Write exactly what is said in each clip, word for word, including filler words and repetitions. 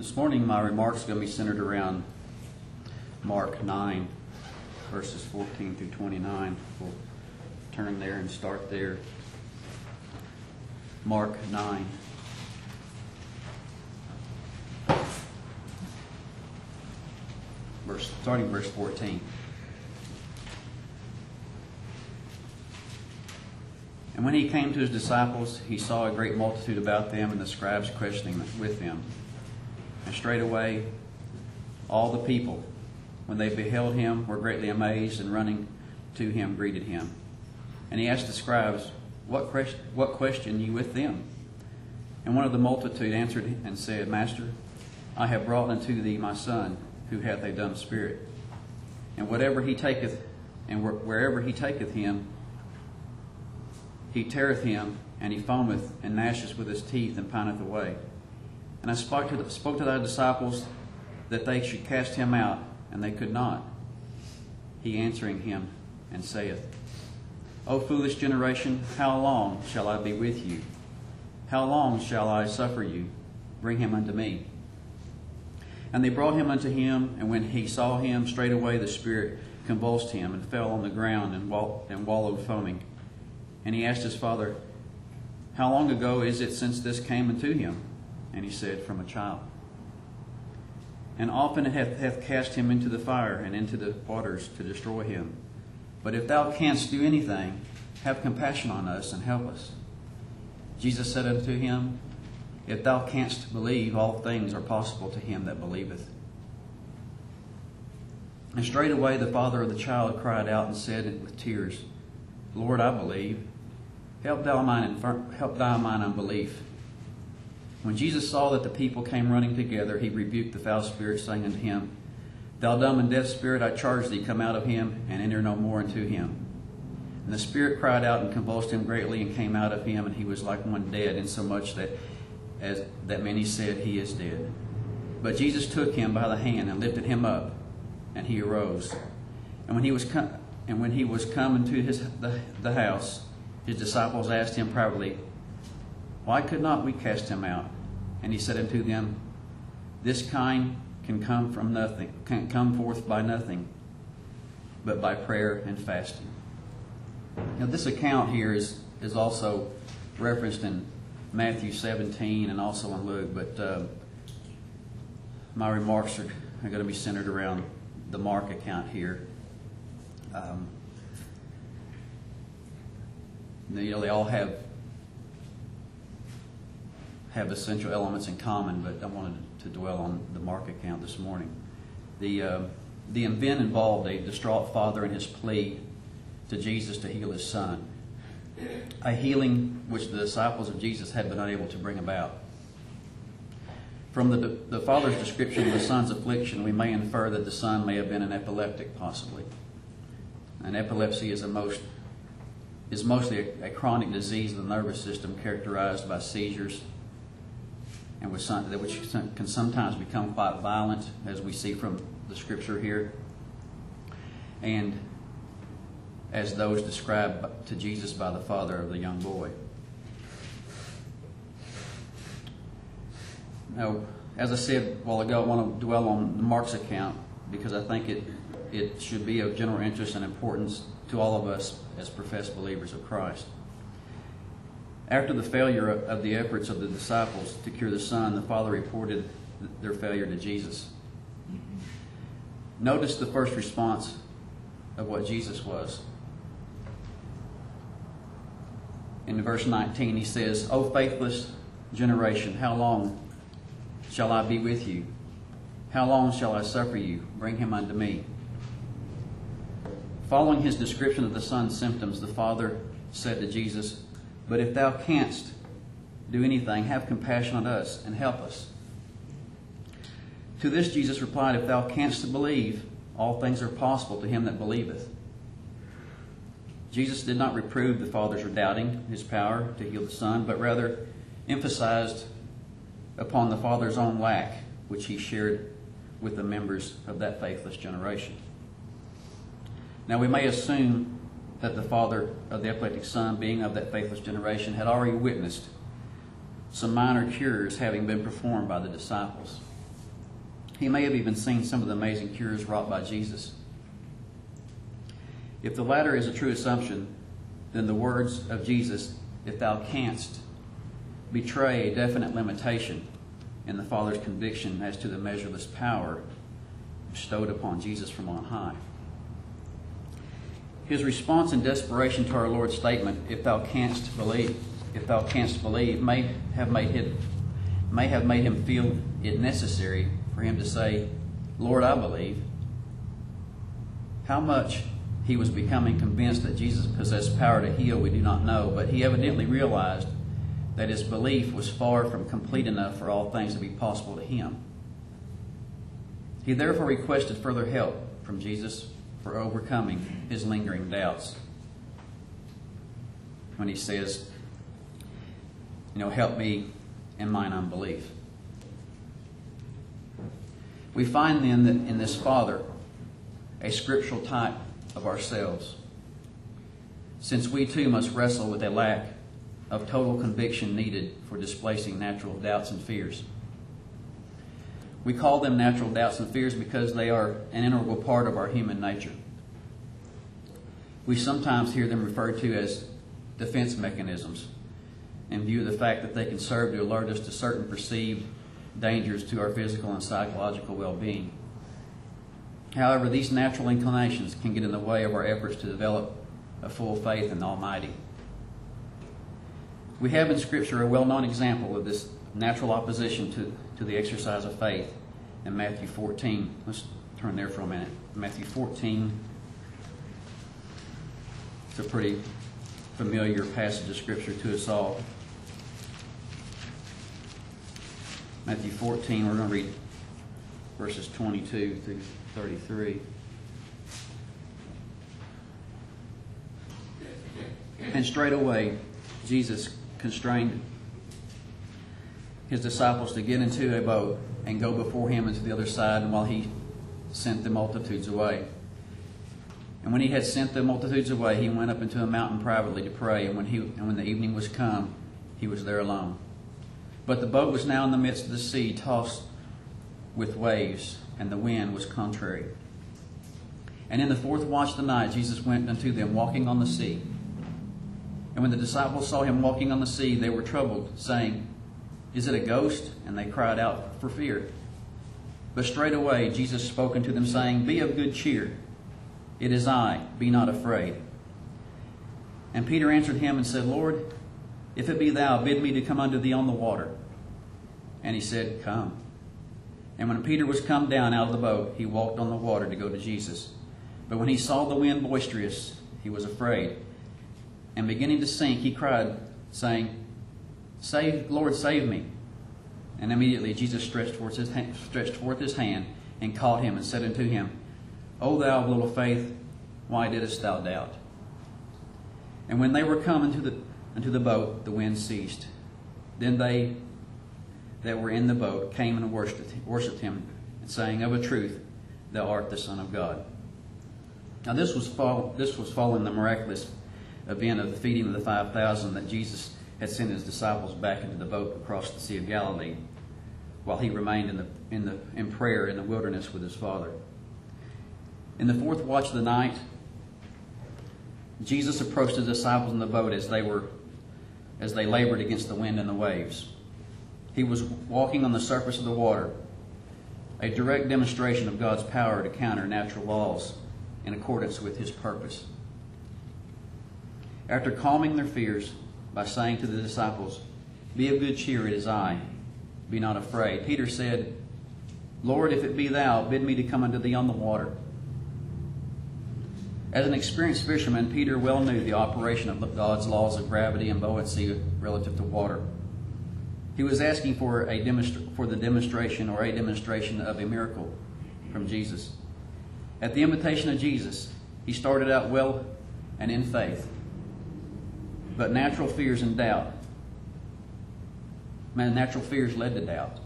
This morning my remarks are going to be centered around Mark nine, verses fourteen through twenty-nine. We'll turn there and start there. Mark nine. Verse, starting verse fourteen. And when he came to his disciples, he saw a great multitude about them, and the scribes questioning with them. And straightway all the people, when they beheld him, were greatly amazed, and running to him greeted him. And he asked the scribes, What question, what question ye with them? And one of the multitude answered and said, Master, I have brought unto thee my son, who hath a dumb spirit. And whatever he taketh, and wherever he taketh him, he teareth him, and he foameth, and gnasheth with his teeth, and pineth away. And I spoke to, the, spoke to thy disciples that they should cast him out, and they could not. He answering him, and saith, O foolish generation, how long shall I be with you? How long shall I suffer you? Bring him unto me. And they brought him unto him, and when he saw him, straightway the spirit convulsed him, and fell on the ground, and, wall- and wallowed foaming. And he asked his father, How long ago is it since this came unto him? And he said, From a child. And often it hath, hath cast him into the fire, and into the waters, to destroy him. But if thou canst do anything, have compassion on us, and help us. Jesus said unto him, If thou canst believe, all things are possible to him that believeth. And straightway the father of the child cried out, and said with tears, Lord, I believe. Help thou mine, infir- help thou mine unbelief. When Jesus saw that the people came running together, he rebuked the foul spirit, saying unto him, Thou dumb and deaf spirit, I charge thee, come out of him, and enter no more into him. And the spirit cried out and convulsed him greatly, and came out of him, and he was like one dead, insomuch that as that many said, He is dead. But Jesus took him by the hand and lifted him up, and he arose. And when he was come, and when he was come into his the, the house, his disciples asked him privately, Why could not we cast him out? And he said unto them, This kind can come from nothing, can come forth by nothing, but by prayer and fasting. Now this account here is, is also referenced in Matthew seventeen and also in Luke, but uh, my remarks are, are going to be centered around the Mark account here. Um, you know, they all have have essential elements in common, but I wanted to dwell on the Mark account this morning. The uh, the event involved a distraught father and his plea to Jesus to heal his son, a healing which the disciples of Jesus had been unable to bring about. From the, the father's description of the son's affliction, we may infer that the son may have been an epileptic, possibly. And epilepsy is a most is mostly a, a chronic disease of the nervous system characterized by seizures, and which, some, which can sometimes become quite violent, as we see from the scripture here, and as those described to Jesus by the father of the young boy. Now, as I said a while ago, I want to dwell on Mark's account because I think it, it should be of general interest and importance to all of us as professed believers of Christ. After the failure of the efforts of the disciples to cure the son, the father reported their failure to Jesus. Notice the first response of what Jesus was. In verse nineteen, he says, O faithless generation, how long shall I be with you? How long shall I suffer you? Bring him unto me. Following his description of the son's symptoms, the father said to Jesus, But if thou canst do anything, have compassion on us and help us. To this Jesus replied, If thou canst believe, all things are possible to him that believeth. Jesus did not reprove the fathers for doubting his power to heal the son, but rather emphasized upon the father's own lack, which he shared with the members of that faithless generation. Now we may assume that the father of the epileptic son, being of that faithless generation, had already witnessed some minor cures having been performed by the disciples. He may have even seen some of the amazing cures wrought by Jesus. If the latter is a true assumption, then the words of Jesus, "If thou canst," betray a definite limitation in the Father's conviction as to the measureless power bestowed upon Jesus from on high. His response in desperation to our Lord's statement, "If thou canst believe," if thou canst believe, may have made him, may have made him feel it necessary for him to say, "Lord, I believe." How much he was becoming convinced that Jesus possessed power to heal, we do not know, but he evidently realized that his belief was far from complete enough for all things to be possible to him. He therefore requested further help from Jesus for overcoming his lingering doubts. When he says, you know, "Help me in mine unbelief." We find then that in this Father a scriptural type of ourselves, since we too must wrestle with a lack of total conviction needed for displacing natural doubts and fears. We call them natural doubts and fears because they are an integral part of our human nature. We sometimes hear them referred to as defense mechanisms in view of the fact that they can serve to alert us to certain perceived dangers to our physical and psychological well-being. However, these natural inclinations can get in the way of our efforts to develop a full faith in the Almighty. We have in Scripture a well-known example of this natural opposition to, to the exercise of faith in Matthew fourteen. Let's turn there for a minute. Matthew fourteen. It's a pretty familiar passage of Scripture to us all. Matthew fourteen, we're going to read verses twenty-two through thirty-three. And straightway Jesus constrained his disciples to get into a boat and go before him into the other side, and while he sent the multitudes away. And when he had sent the multitudes away, he went up into a mountain privately to pray, and when he and when the evening was come, he was there alone. But the boat was now in the midst of the sea, tossed with waves, and the wind was contrary. And in the fourth watch of the night, Jesus went unto them, walking on the sea. And when the disciples saw him walking on the sea, they were troubled, saying, Is it a ghost? And they cried out for fear. But straightway Jesus spoke unto them, saying, Be of good cheer. It is I, be not afraid. And Peter answered him and said, Lord, if it be thou, bid me to come unto thee on the water. And he said, Come. And when Peter was come down out of the boat, he walked on the water to go to Jesus. But when he saw the wind boisterous, he was afraid. And beginning to sink, he cried, saying, Save, Lord, save me. And immediately Jesus stretched forth his hand, stretched forth his hand and caught him and said unto him, O thou of little faith, why didst thou doubt? And when they were come into the into the boat, the wind ceased. Then they that were in the boat came and worshipped, worshipped him, saying, Of a truth, thou art the Son of God. Now this was fall, this was following the miraculous event of the feeding of the five thousand that Jesus had sent his disciples back into the boat across the Sea of Galilee, while he remained in the in the in prayer in the wilderness with his Father. In the fourth watch of the night, Jesus approached his disciples in the boat as they were as they labored against the wind and the waves. He was walking on the surface of the water, a direct demonstration of God's power to counter natural laws in accordance with his purpose. After calming their fears by saying to the disciples, Be of good cheer, it is I, be not afraid, Peter said, Lord, if it be thou, bid me to come unto thee on the water. As an experienced fisherman, Peter well knew the operation of God's laws of gravity and buoyancy relative to water. He was asking for a demonstra- for the demonstration or a demonstration of a miracle from Jesus. At the invitation of Jesus, he started out well and in faith. But natural fears and doubt, man, natural fears led to doubt.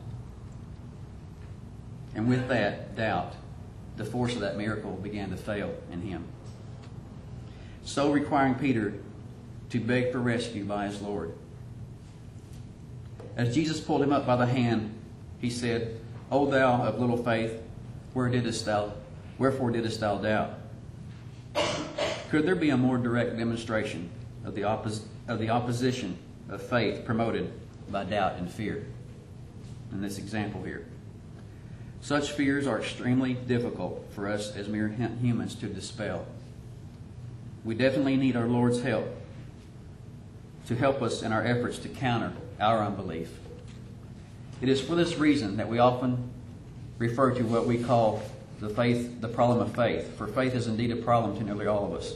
And with that doubt, the force of that miracle began to fail in him, so requiring Peter to beg for rescue by his Lord. As Jesus pulled him up by the hand, he said, O thou of little faith, where didst thou, wherefore didst thou doubt? Could there be a more direct demonstration of the, oppos- of the opposition of faith promoted by doubt and fear in this example here? Such fears are extremely difficult for us as mere humans to dispel. We definitely need our Lord's help to help us in our efforts to counter our unbelief. It is for this reason that we often refer to what we call the faith, the problem of faith, for faith is indeed a problem to nearly all of us.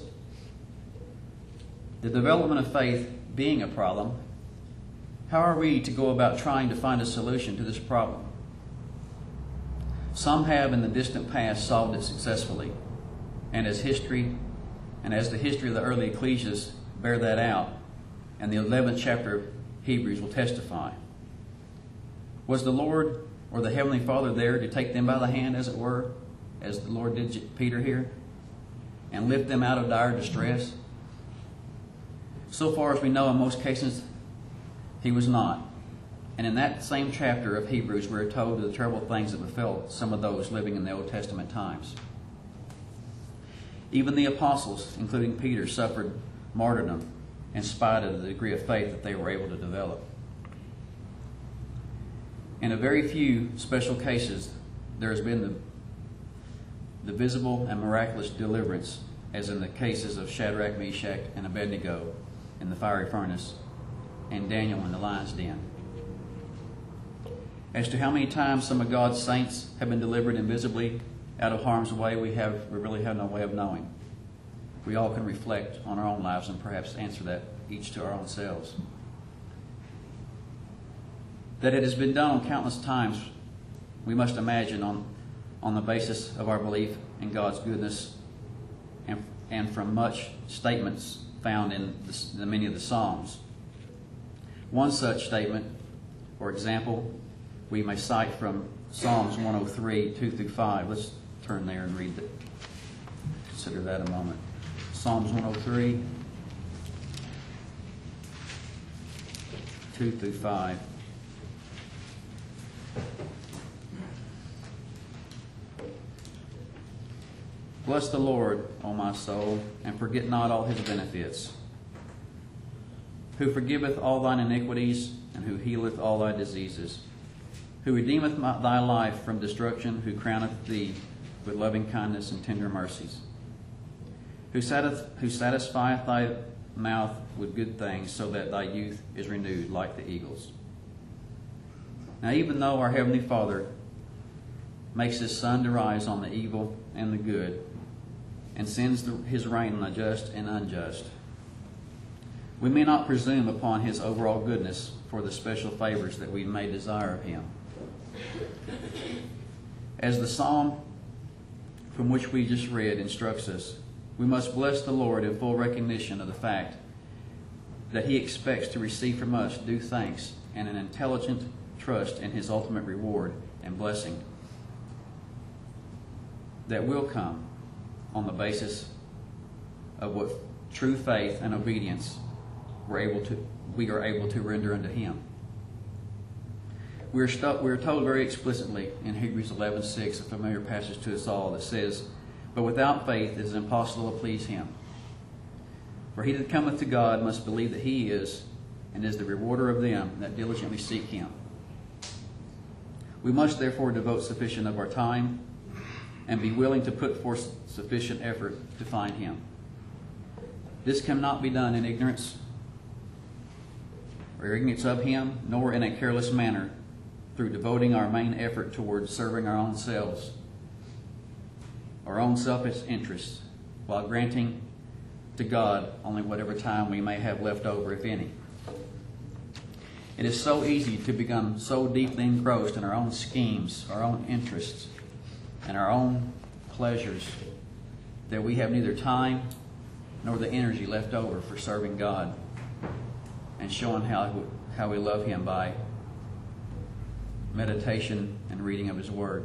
The development of faith being a problem, how are we to go about trying to find a solution to this problem? Some have in the distant past solved it successfully, and as history and as the history of the early ecclesias bear that out, and the eleventh chapter of Hebrews will testify. Was the Lord or the Heavenly Father there to take them by the hand, as it were, as the Lord did Peter here, and lift them out of dire distress? So far as we know, in most cases, He was not. And in that same chapter of Hebrews, we are told of the terrible things that befell some of those living in the Old Testament times. Even the apostles, including Peter, suffered martyrdom in spite of the degree of faith that they were able to develop. In a very few special cases, there has been the, the visible and miraculous deliverance, as in the cases of Shadrach, Meshach, and Abednego in the fiery furnace, and Daniel in the lion's den. As to how many times some of God's saints have been delivered invisibly out of harm's way, we have we really have no way of knowing. We all can reflect on our own lives and perhaps answer that each to our own selves. That it has been done on countless times, we must imagine on, on the basis of our belief in God's goodness and, and from much statements found in the, the many of the Psalms. One such statement, or example, we may cite from Psalms one oh three, two through five. Let's turn there and read that. Consider that a moment. Psalms one oh three, two through five. Bless the Lord, O my soul, and forget not all His benefits, who forgiveth all thine iniquities, and who healeth all thy diseases, who redeemeth my, thy life from destruction, who crowneth thee with loving kindness and tender mercies, who, satis- who satisfieth thy mouth with good things, so that thy youth is renewed like the eagles. Now, even though our Heavenly Father makes His sun to rise on the evil and the good, and sends the, His rain on the just and unjust, we may not presume upon His overall goodness for the special favors that we may desire of Him. As the psalm from which we just read instructs us, we must bless the Lord in full recognition of the fact that He expects to receive from us due thanks and an intelligent trust in His ultimate reward and blessing that will come on the basis of what true faith and obedience we're able to, we are able to render unto Him. We're, stu- we're told very explicitly in Hebrews eleven six, a familiar passage to us all, that says, "But without faith it is impossible to please Him. For he that cometh to God must believe that He is, and is the rewarder of them that diligently seek Him." We must therefore devote sufficient of our time and be willing to put forth sufficient effort to find Him. This cannot be done in ignorance or ignorance of Him, nor in a careless manner, through devoting our main effort towards serving our own selves, our own selfish interests, while granting to God only whatever time we may have left over, if any. It is so easy to become so deeply engrossed in our own schemes, our own interests, and our own pleasures that we have neither time nor the energy left over for serving God and showing how, how we love Him by meditation and reading of His Word.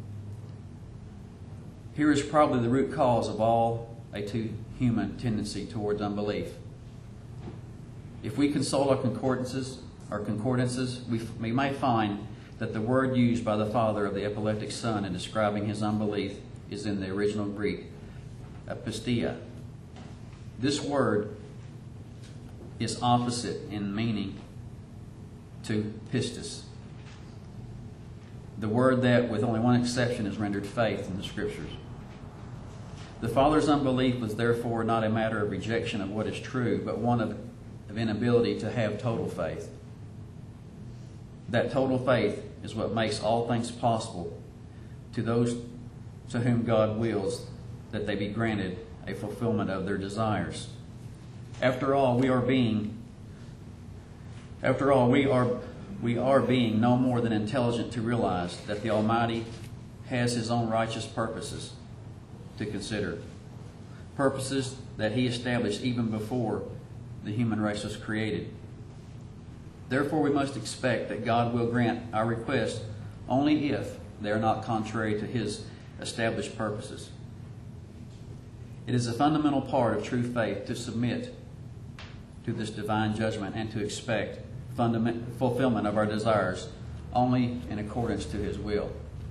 Here is probably the root cause of all a too human tendency towards unbelief. If we consult our concordances, our concordances, we, we may find that the word used by the father of the epileptic son in describing his unbelief is in the original Greek, apistia. This word is opposite in meaning to pistis, the word that, with only one exception, is rendered faith in the Scriptures. The father's unbelief was therefore not a matter of rejection of what is true, but one of, of inability to have total faith. That total faith is what makes all things possible to those to whom God wills that they be granted a fulfillment of their desires. After all, we are being, after all, we are, we are being no more than intelligent to realize that the Almighty has His own righteous purposes to consider. Purposes that He established even before the human race was created. Therefore, we must expect that God will grant our requests only if they are not contrary to His established purposes. It is a fundamental part of true faith to submit to this divine judgment and to expect fundament, fulfillment of our desires only in accordance to His will.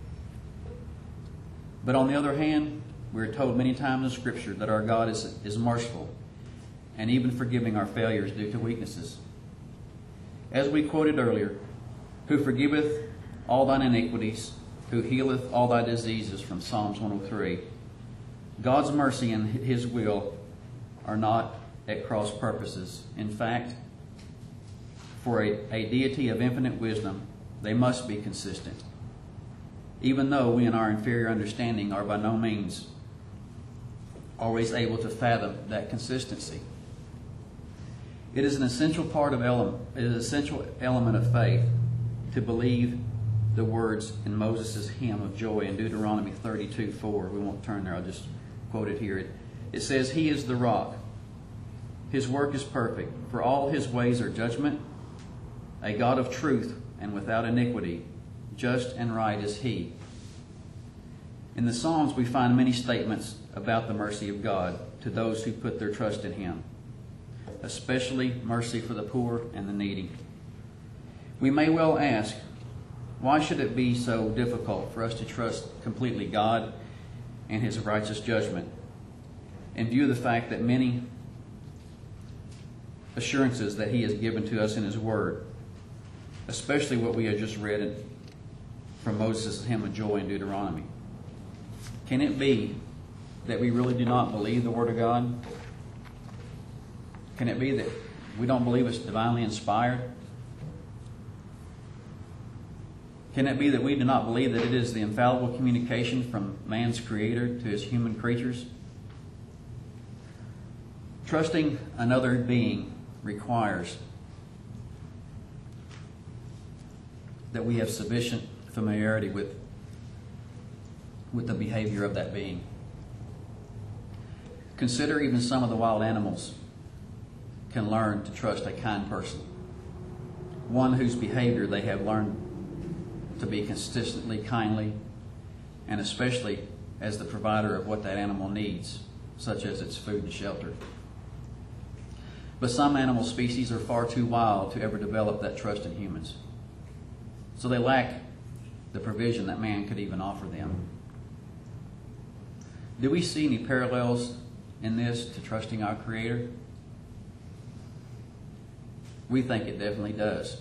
But on the other hand, we are told many times in Scripture that our God is, is merciful and even forgiving our failures due to weaknesses. As we quoted earlier, who forgiveth all thine iniquities, who healeth all thy diseases from Psalms one oh three. God's mercy and His will are not at cross purposes. In fact, for a, a deity of infinite wisdom, they must be consistent, even though we in our inferior understanding are by no means always able to fathom that consistency. It is an essential part of element, it is an essential element of faith to believe the words in Moses' hymn of joy in Deuteronomy thirty-two four. We won't turn there, I'll just quote it here. It, it says, He is the rock. His work is perfect, for all His ways are judgment. A God of truth and without iniquity, just and right is He. In the Psalms we find many statements about the mercy of God to those who put their trust in Him, especially mercy for the poor and the needy. We may well ask, why should it be so difficult for us to trust completely God and His righteous judgment, in view of the fact that many assurances that He has given to us in His Word, especially what we have just read from Moses' hymn of joy in Deuteronomy? Can it be that we really do not believe the Word of God? Can it be that we don't believe it's divinely inspired? Can it be that we do not believe that it is the infallible communication from man's Creator to his human creatures? Trusting another being requires that we have sufficient familiarity with, with the behavior of that being. Consider even some of the wild animals can learn to trust a kind person, one whose behavior they have learned to be consistently kindly, and especially as the provider of what that animal needs, such as its food and shelter. But some animal species are far too wild to ever develop that trust in humans, so they lack the provision that man could even offer them. Do we see any parallels in this to trusting our Creator? We think it definitely does.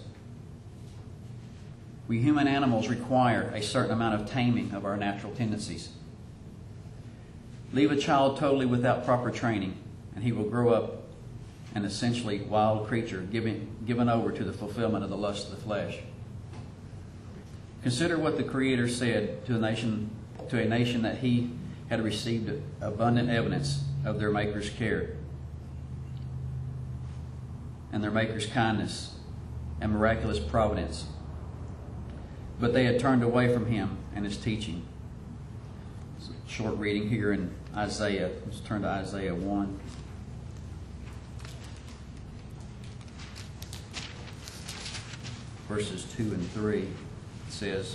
We human animals require a certain amount of taming of our natural tendencies. Leave a child totally without proper training, and he will grow up an essentially wild creature given, given over to the fulfillment of the lust of the flesh. Consider what the Creator said to a nation, to a nation that He had received abundant evidence of their Maker's care and their Maker's kindness and miraculous providence. But they had turned away from Him and His teaching. It's a short reading here in Isaiah. Let's turn to Isaiah one. Verses two and three. It says,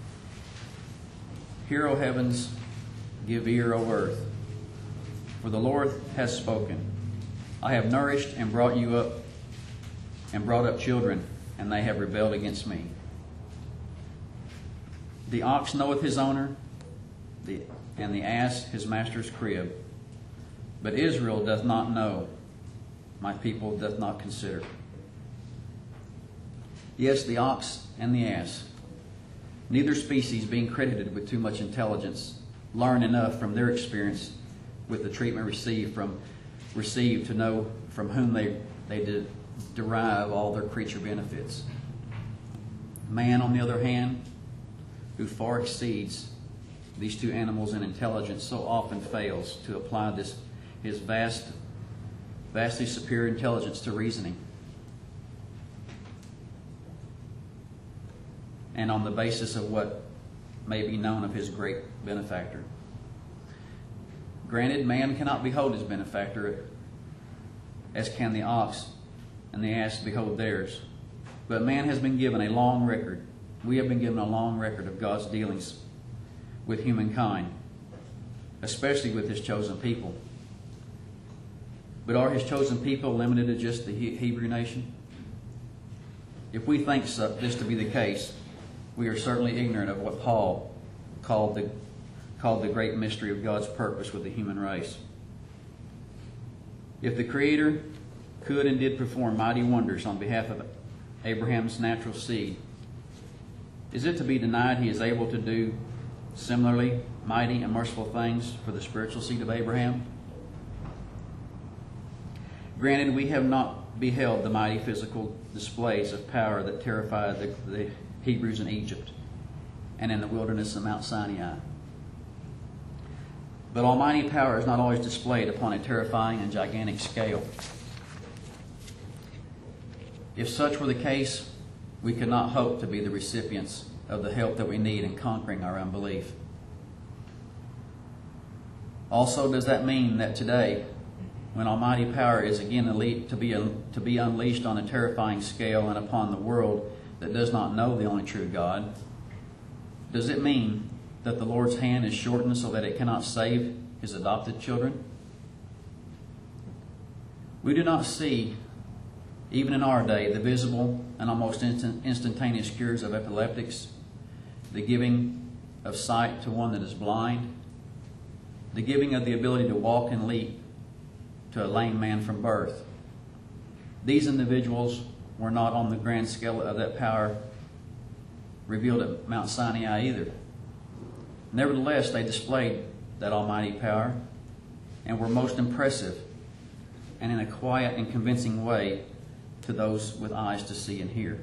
Hear, O heavens, give ear, O earth, for the Lord has spoken. I have nourished and brought you up, and brought up children, and they have rebelled against me. The ox knoweth his owner, the, and the ass his master's crib. But Israel doth not know, my people doth not consider. Yes, the ox and the ass, neither species being credited with too much intelligence, learn enough from their experience with the treatment received from received to know from whom they, they de, derive all their creature benefits. Man, on the other hand, who far exceeds these two animals in intelligence, so often fails to apply this his vast, vastly superior intelligence to reasoning, and on the basis of what may be known of his great benefactor. Granted, man cannot behold his benefactor as can the ox and the ass behold theirs. But man has been given a long record. We have been given a long record of God's dealings with humankind, especially with his chosen people. But are his chosen people limited to just the Hebrew nation? If we think so, this to be the case, we are certainly ignorant of what Paul called the, called the great mystery of God's purpose with the human race. If the Creator could and did perform mighty wonders on behalf of Abraham's natural seed, is it to be denied he is able to do similarly mighty and merciful things for the spiritual seed of Abraham? Granted, we have not beheld the mighty physical displays of power that terrified the, the Hebrews in Egypt and in the wilderness of Mount Sinai. But almighty power is not always displayed upon a terrifying and gigantic scale. If such were the case, we could not hope to be the recipients of the help that we need in conquering our unbelief. Also, does that mean that today, when almighty power is again to be, to be unleashed on a terrifying scale and upon the world that does not know the only true God, does it mean that the Lord's hand is shortened so that it cannot save his adopted children? We do not see, even in our day, the visible and almost instant, instantaneous cures of epileptics, the giving of sight to one that is blind, the giving of the ability to walk and leap to a lame man from birth. These individuals were not on the grand scale of that power revealed at Mount Sinai either. Nevertheless, they displayed that almighty power and were most impressive and in a quiet and convincing way to those with eyes to see and hear.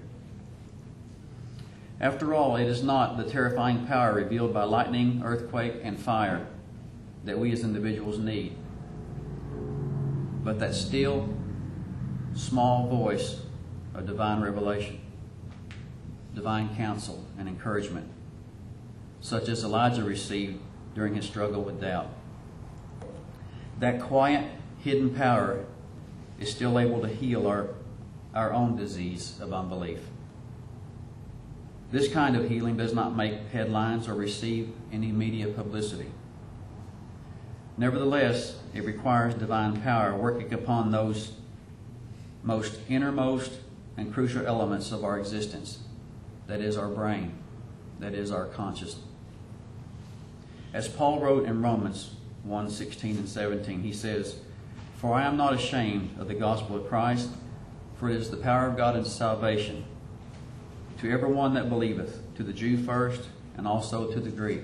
After all, it is not the terrifying power revealed by lightning, earthquake, and fire that we as individuals need, but that still, small voice of divine revelation, divine counsel and encouragement, such as Elijah received during his struggle with doubt. That quiet, hidden power is still able to heal our, our own disease of unbelief. This kind of healing does not make headlines or receive any media publicity. Nevertheless, it requires divine power working upon those most innermost and crucial elements of our existence, that is our brain, that is our consciousness. As Paul wrote in Romans one, sixteen and seventeen, he says, "For I am not ashamed of the gospel of Christ, for it is the power of God unto salvation, to every one that believeth, to the Jew first, and also to the Greek.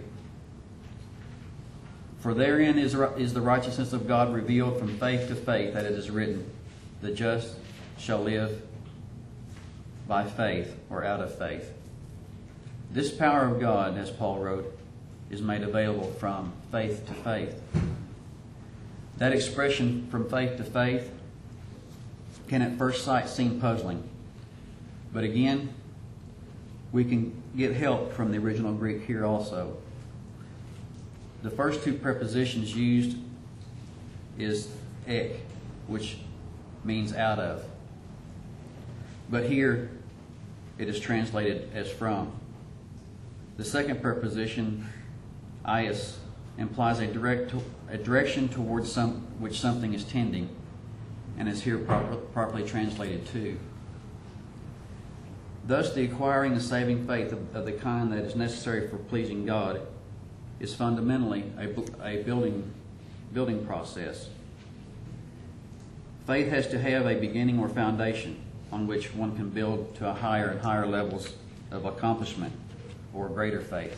For therein is, is the righteousness of God revealed from faith to faith, that it is written, the just shall live by faith," or out of faith. This power of God, as Paul wrote, is made available from faith to faith. That expression, from faith to faith, can at first sight seem puzzling. But again, we can get help from the original Greek here also. The first two prepositions used is ek, which means out of. But here it is translated as from. The second preposition, ias, implies a direct a direction towards some which something is tending, and is here proper, properly translated to. Thus, the acquiring the saving faith of, of the kind that is necessary for pleasing God is fundamentally a, a building, building process. Faith has to have a beginning or foundation on which one can build to a higher and higher levels of accomplishment or greater faith.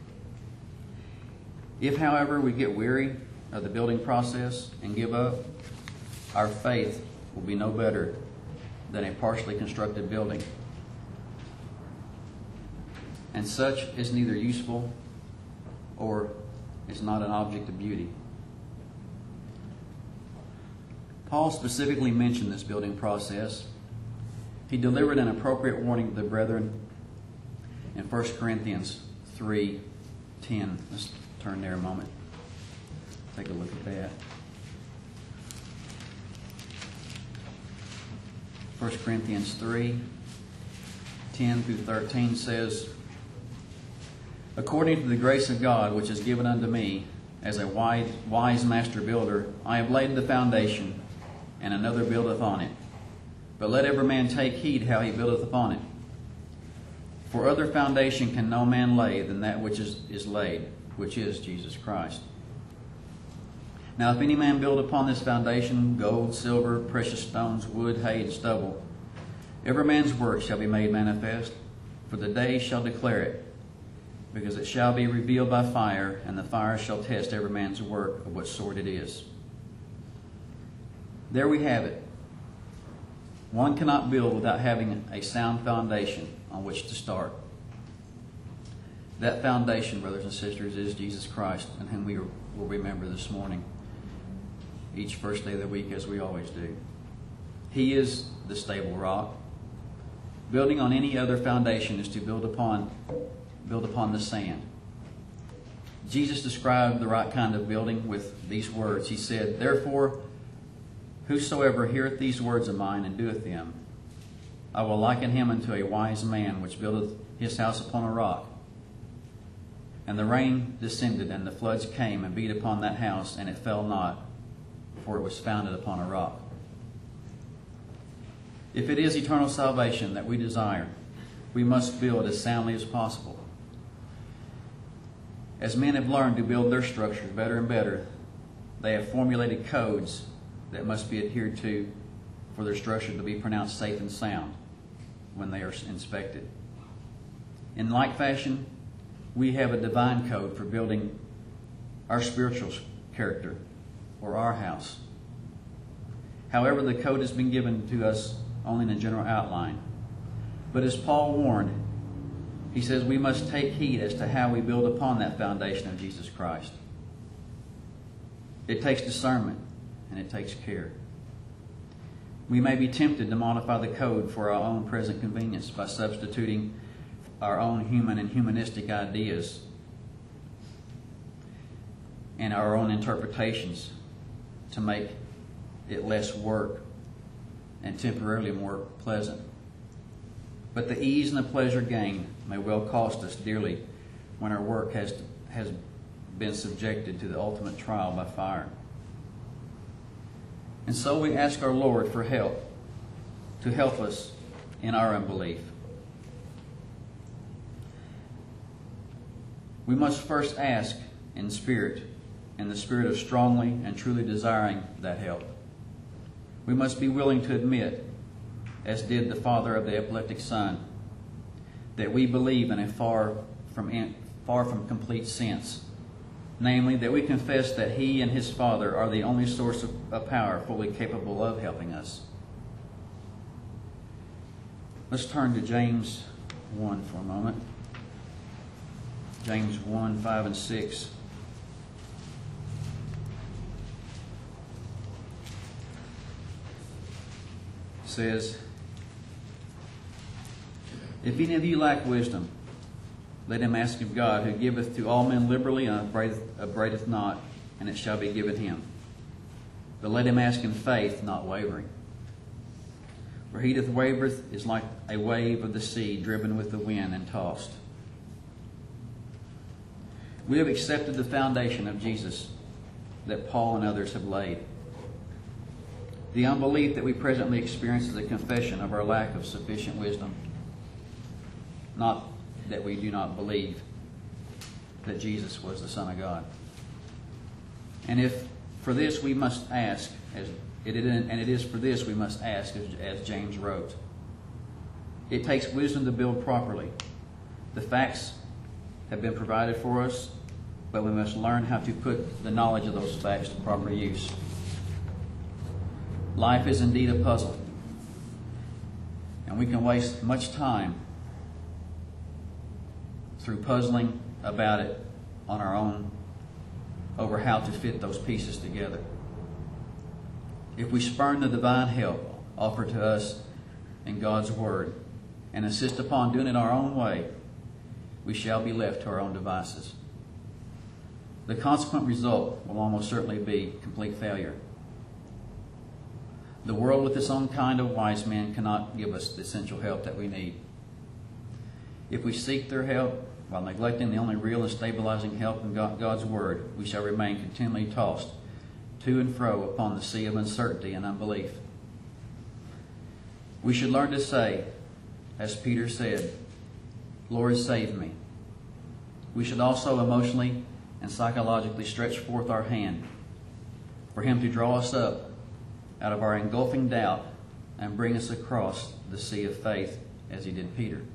If, however, we get weary of the building process and give up, our faith will be no better than a partially constructed building. And such is neither useful or is not an object of beauty. Paul specifically mentioned this building process. He delivered an appropriate warning to the brethren in First Corinthians three ten. Let's turn there a moment. Take a look at that. First Corinthians three ten through thirteen says, "According to the grace of God which is given unto me, as a wise, wise master builder, I have laid the foundation, and another buildeth on it. But let every man take heed how he buildeth upon it. For other foundation can no man lay than that which is, is laid, which is Jesus Christ. Now if any man build upon this foundation gold, silver, precious stones, wood, hay, and stubble, every man's work shall be made manifest, for the day shall declare it, because it shall be revealed by fire, and the fire shall test every man's work of what sort it is." There we have it. One cannot build without having a sound foundation on which to start. That foundation, brothers and sisters, is Jesus Christ, and whom we will remember this morning, each first day of the week, as we always do. He is the stable rock. Building on any other foundation is to build upon, build upon the sand. Jesus described the right kind of building with these words. He said, "Therefore, whosoever heareth these words of mine and doeth them, I will liken him unto a wise man which buildeth his house upon a rock. And the rain descended, and the floods came and beat upon that house, and it fell not, for it was founded upon a rock." If it is eternal salvation that we desire, we must build as soundly as possible. As men have learned to build their structures better and better, they have formulated codes that must be adhered to for their structure to be pronounced safe and sound when they are inspected. In like fashion, we have a divine code for building our spiritual character or our house. However, the code has been given to us only in a general outline. But as Paul warned, he says we must take heed as to how we build upon that foundation of Jesus Christ. It takes discernment and it takes care. We may be tempted to modify the code for our own present convenience by substituting our own human and humanistic ideas and our own interpretations to make it less work and temporarily more pleasant. But the ease and the pleasure gained may well cost us dearly when our work has, has been subjected to the ultimate trial by fire. And so we ask our Lord for help, to help us in our unbelief. We must first ask in spirit, in the spirit of strongly and truly desiring that help. We must be willing to admit, as did the father of the epileptic son, that we believe in a far from, far from complete sense. Namely, that we confess that he and his Father are the only source of, of power fully capable of helping us. Let's turn to James one for a moment. James one, five and six. Says, "If any of you lack wisdom, let him ask of God, who giveth to all men liberally and upbraideth, upbraideth not, and it shall be given him. But let him ask in faith, not wavering. For he that wavereth is like a wave of the sea, driven with the wind and tossed." We have accepted the foundation of Jesus that Paul and others have laid. The unbelief that we presently experience is a confession of our lack of sufficient wisdom. not that we do not believe that Jesus was the Son of God. And if for this we must ask, as it is, and it is for this we must ask, as, as James wrote. It takes wisdom to build properly. The facts have been provided for us, but we must learn how to put the knowledge of those facts to proper use. Life is indeed a puzzle, and we can waste much time through puzzling about it on our own over how to fit those pieces together. If we spurn the divine help offered to us in God's Word and insist upon doing it our own way, we shall be left to our own devices. The consequent result will almost certainly be complete failure. The world with its own kind of wise men cannot give us the essential help that we need. If we seek their help while neglecting the only real and stabilizing help in God's Word, we shall remain continually tossed to and fro upon the sea of uncertainty and unbelief. We should learn to say, as Peter said, "Lord, save me." We should also emotionally and psychologically stretch forth our hand for Him to draw us up out of our engulfing doubt and bring us across the sea of faith as He did Peter.